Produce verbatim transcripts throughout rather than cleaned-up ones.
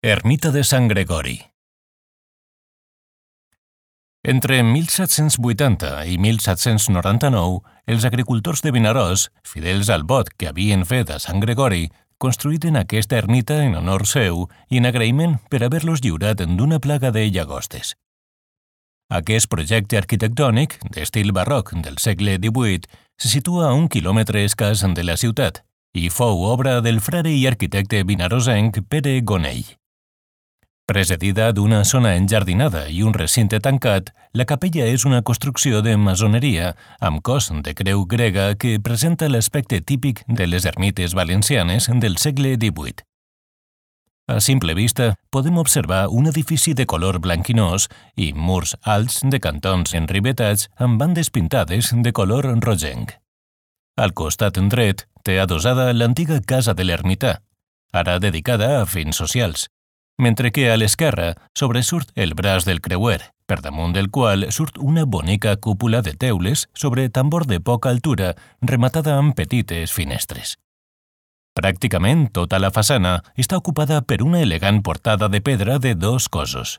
Ermita de Sant Gregori. Entre mil set-cents vuitanta i mil set-cents noranta-nou, els agricultors de Vinaròs, fidels al vot que havien fet a Sant Gregori, construïren aquesta ermita en honor seu i en agraïment per haver-los lliurat d'una plaga de llagostes. Aquest projecte arquitectònic, d'estil barroc del segle divuit, se situa a un quilòmetre escàs de la ciutat i fou obra del frare i arquitecte vinarosenc Pere Gonell. Precedida d'una zona enjardinada i un recinte tancat, la capella és una construcció de maçoneria amb cos de creu grega que presenta l'aspecte típic de les ermites valencianes del segle divuit. A simple vista, podem observar un edifici de color blanquinós i murs alts de cantons enrivetats amb bandes pintades de color rogenc. Al costat dret té adossada l'antiga casa de l'ermità, ara dedicada a fins socials, mentre que a l'esquerra sobresurt el braç del creuer, per damunt del qual surt una bonica cúpula de teules sobre tambor de poca altura rematada amb petites finestres. Pràcticament tota la façana està ocupada per una elegant portada de pedra de dos cossos.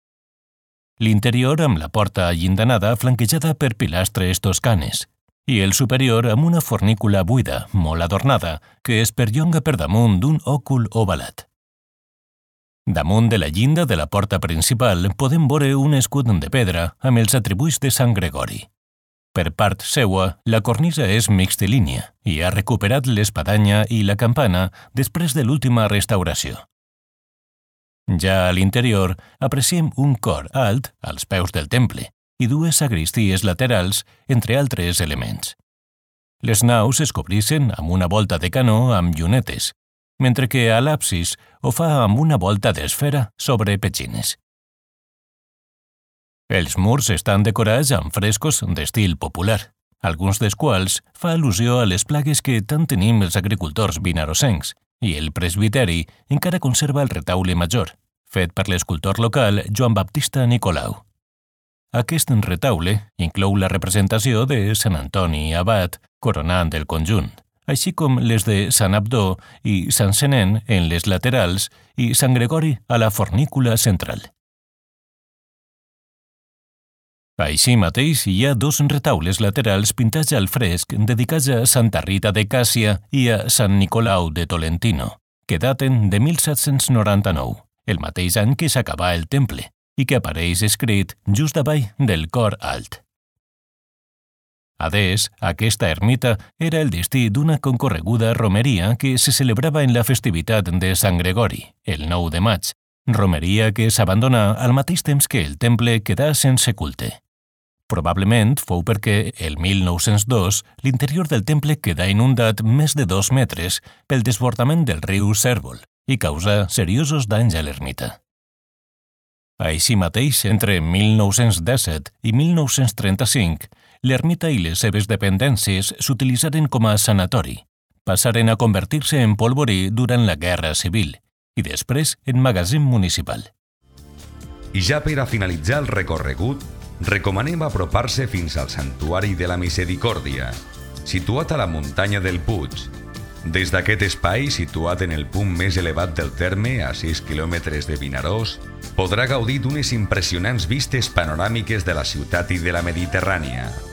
L'interior amb la porta allindanada flanquejada per pilastres toscanes i el superior amb una fornícula buida, molt adornada, que es perllonga per damunt d'un òcul ovalat. Damunt de la llinda de la porta principal podem veure un escut de pedra amb els atributs de Sant Gregori. Per part seua, la cornisa és mixtilínia i ha recuperat l'espadanya i la campana després de l'última restauració. Ja a l'interior apreciem un cor alt als peus del temple i dues sagristies laterals, entre altres elements. Les naus es cobreixen amb una volta de canó amb llunetes, mentre que a l'absis ho fa amb una volta d'esfera sobre petxines. Els murs estan decorats amb frescos d'estil popular, alguns dels quals fa al·lusió a les plagues que tant tenim els agricultors vinarosencs, i el presbiteri encara conserva el retaule major, fet per l'escultor local Joan Baptista Nicolau. Aquest retaule inclou la representació de Sant Antoni Abat coronant el conjunt, així com les de Sant Abdó i Sant Senén en les laterals i Sant Gregori a la fornícula central. Així mateix hi ha dos retaules laterals pintats al fresc dedicats a Santa Rita de Càssia i a Sant Nicolau de Tolentino, que daten de mil set-cents noranta-nou, el mateix any que s'acabà el temple, i que apareix escrit just davall del cor alt. Adés, aquesta ermita era el destí d'una concorreguda romeria que se celebrava en la festivitat de Sant Gregori, el nou de maig, romeria que s'abandonà al mateix temps que el temple quedà sense culte. Probablement fou perquè, el mil nou-cents dos, l'interior del temple quedà inundat més de dos metres pel desbordament del riu Cérvol i causà seriosos danys a l'ermita. Així mateix, entre mil nou-cents disset i mil nou-cents trenta-cinc, l'ermita i les seves dependències s'utilitzaren com a sanatori, passaren a convertir-se en polvorí durant la Guerra Civil i després en magatzem municipal. I ja per a finalitzar el recorregut, recomanem apropar-se fins al Santuari de la Misericòrdia, situat a la muntanya del Puig. Des d'aquest espai, situat en el punt més elevat del terme, a sis quilòmetres de Vinaròs, podrà gaudir d'unes impressionants vistes panoràmiques de la ciutat i de la Mediterrània.